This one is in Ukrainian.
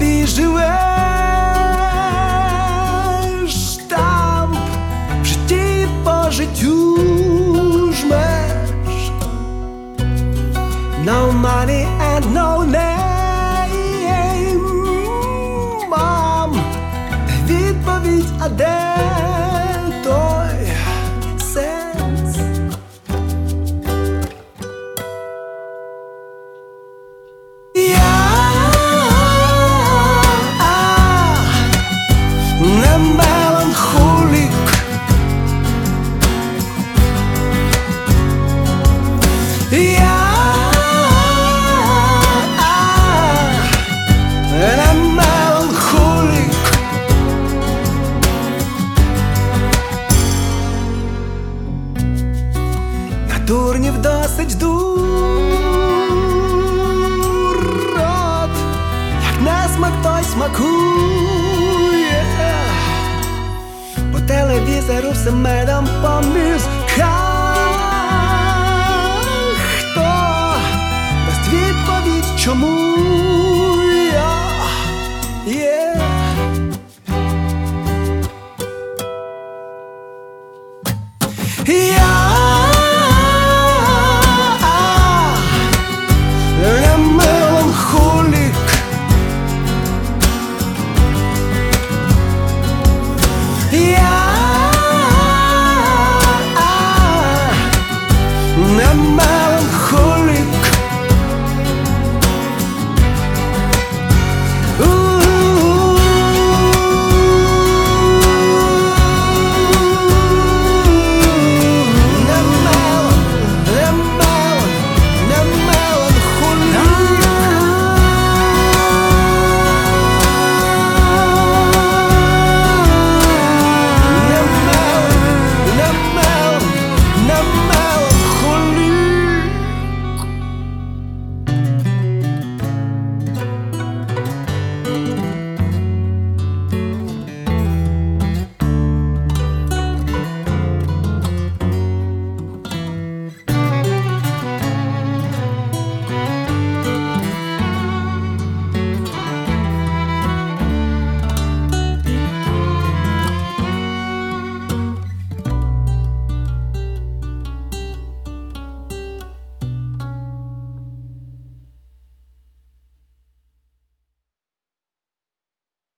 собі живеш, там в житті по життю жмеш. No money and no name, мам, відповідь, а де той сенс? Не меланхолік, я не меланхолік. На дурнів досить дурот, як несмак той смакує. По телевізору все медом